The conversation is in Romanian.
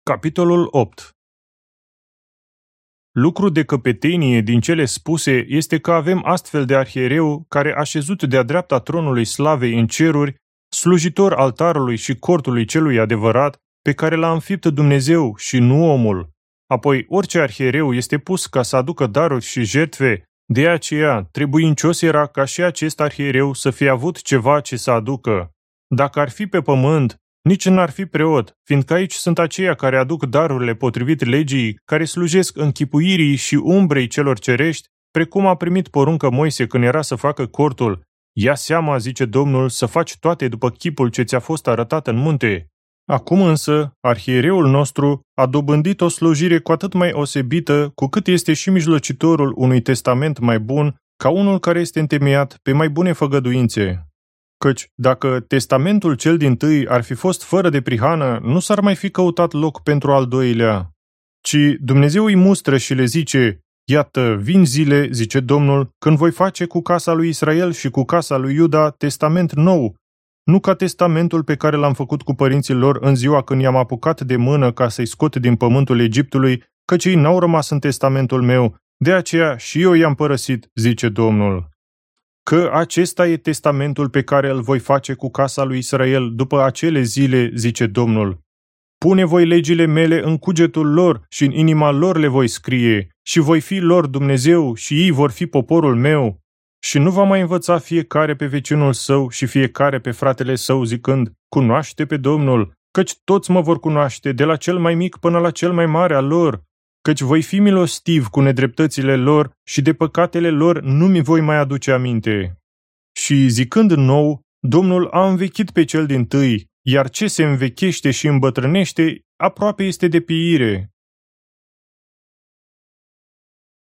Capitolul 8. Lucru de căpetenie din cele spuse este că avem astfel de arhiereu care, așezut de-a dreapta tronului slavei în ceruri, slujitor altarului și cortului celui adevărat, pe care l-a înfipt Dumnezeu și nu omul. Apoi, orice arhiereu este pus ca să aducă daruri și jertfe, de aceea trebuincios era ca și acest arhiereu să fie avut ceva ce să aducă. Dacă ar fi pe pământ, nici n-ar fi preot, fiindcă aici sunt aceia care aduc darurile potrivit legii, care slujesc închipuirii și umbrei celor cerești, precum a primit poruncă Moise când era să facă cortul. Ia seama, zice Domnul, să faci toate după chipul ce ți-a fost arătat în munte. Acum însă, arhiereul nostru a dobândit o slujire cu atât mai osebită, cu cât este și mijlocitorul unui testament mai bun, ca unul care este întemeiat pe mai bune făgăduințe. Căci, dacă testamentul cel dintâi ar fi fost fără de prihană, nu s-ar mai fi căutat loc pentru al doilea. Ci Dumnezeu îi mustră și le zice: iată, vin zile, zice Domnul, când voi face cu casa lui Israel și cu casa lui Iuda testament nou, nu ca testamentul pe care l-am făcut cu părinții lor în ziua când i-am apucat de mână ca să-i scot din pământul Egiptului, căci ei n-au rămas în testamentul meu, de aceea și eu i-am părăsit, zice Domnul. Că acesta e testamentul pe care îl voi face cu casa lui Israel după acele zile, zice Domnul. Pune voi legile mele în cugetul lor și în inima lor le voi scrie, și voi fi lor Dumnezeu și ei vor fi poporul meu. Și nu va mai învăța fiecare pe vecinul său și fiecare pe fratele său zicând: cunoaște pe Domnul, căci toți mă vor cunoaște, de la cel mai mic până la cel mai mare al lor. Căci voi fi milostiv cu nedreptățile lor și de păcatele lor nu mi voi mai aduce aminte. Și zicând nou, Domnul a învechit pe cel dintâi, iar ce se învechește și îmbătrânește, aproape este de pieire.